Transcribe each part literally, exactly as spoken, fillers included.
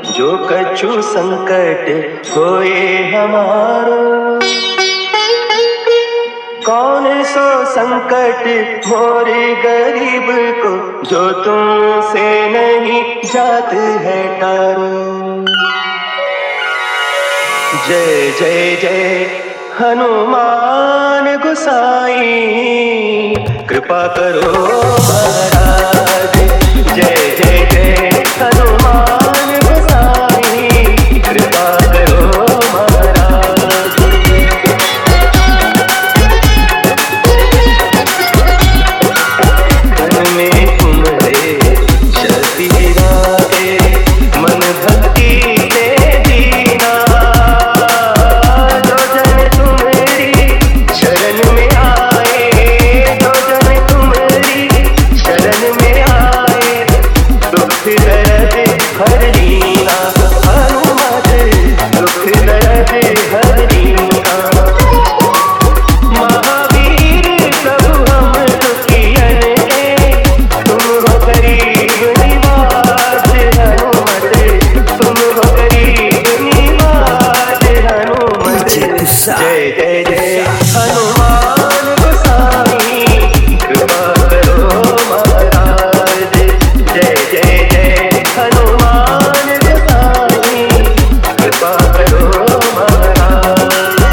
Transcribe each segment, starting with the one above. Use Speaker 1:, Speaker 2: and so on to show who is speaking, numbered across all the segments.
Speaker 1: जो कछु संकट होए हमारो। कौन सो संकट मोरे गरीब को, जो तुमसे नहीं जात है टारो। जय जय जय हनुमान गोसाई, कृपा करो महाराज। जय जय जय हनुमान गोसाई, कृपा करो महाराज। मन में तुम्हारे शक्ति राहे, मन भक्ति से जीना। जो जन तुम्हारी शरण में आए, जो जन तुम्हारी शरण में आए, दुख दर्द हर लीना। हनुमत दुख दर्द हर लीना। महावीर प्रभु हम दुखियन के, तुम हो गरीब निवाज हनुमत, तुम हो गरीब निवाज हनुमत। जय जय जय हनुमान गोसाई, कृपा करो महाराज। जय जय जय हनुमान गोसाई, कृपा करो महाराज।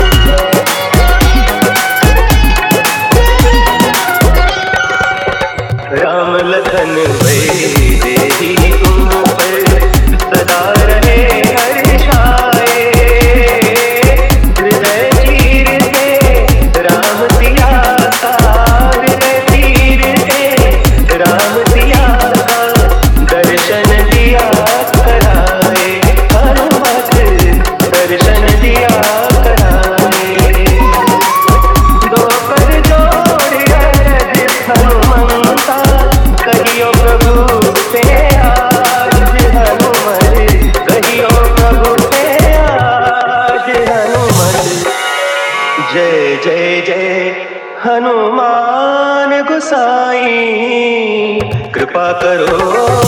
Speaker 1: राम लखन भई देहि तुम पर, सदा रहे हर्षाए। हृदय चीर के राम सिया का, हृदय चीर के राम सिया का, दर्शन दिया कराए। हनुमत दर्शन दिया कराए। दो कर जोड़ अरज हनुमंता, कहियो प्रभु से आज हनुमत, कहियो प्रभु से आज हनुमत। जय जय जय हनुमान गोसाई, कृपा करो